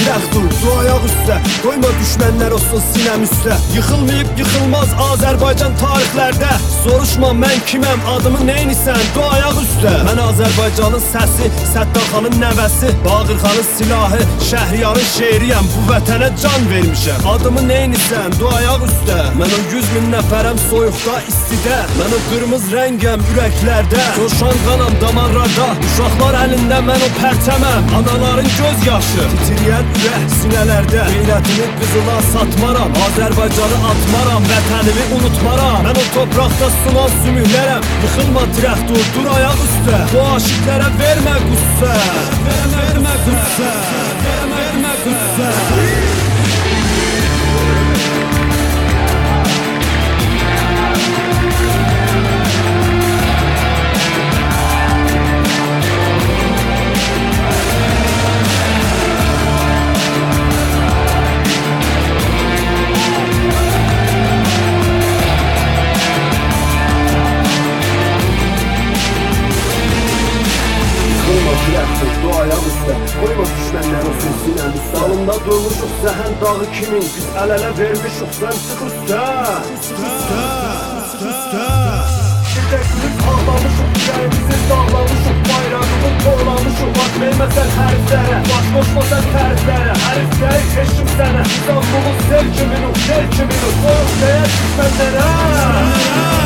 tirək dur, dur ayaq üstə. Qoyma düşmənlər olsun sinəm üstə. Yıxılmayıb yıxılmaz Azərbaycan tarixlərdə. Soruşma mən kiməm, adımı neynisən, dur ayaq üstə. Mən Azərbaycanın səsi, Səttarxanın nəvəsi, Bağırxanın silahı, Şəhriyarın şeiriyəm. Bu vətənə can vermişəm, adımı neynisən, dur ayaq üstə. Mən o 100 min nəfərəm soyuqda, istidə. Mən o qırmızı rəngəm ürəklərdə, coşan qanam damarlarda. Uşaqlar əlində mən o pərçəməm, anaların göz yaşı, titriyən ürək sinələrdə. Qeyrətimi qızıla satmaram, Azərbaycanı atmaram, vətənimi unutmaram. Mən o torpaqda sunan sümüklərəm, yıxılma tirək dur, dur ayaq üstə. Bu aşiqlərə vermə qüssə, vermə qüssə, vermə qüssə. Dur ayaq üstə, qoyma düşmənlər olsun sinəm üstə. Dalında durmuşuq zəhən dağı kimin, biz əl-ələ vermişuq, sən çıx üstə. Bir də gülüb ağlamışuq, ürəyimizi dağlamışuq, bayrağımı qorlamışuq. Baş verməsən hərflərə, baş qoşmasan təriflərə. Hərif deyik eşim sənə, İstanbul'un sel kimin o, sel kimin o. Soyuq deyər düşmənlərə.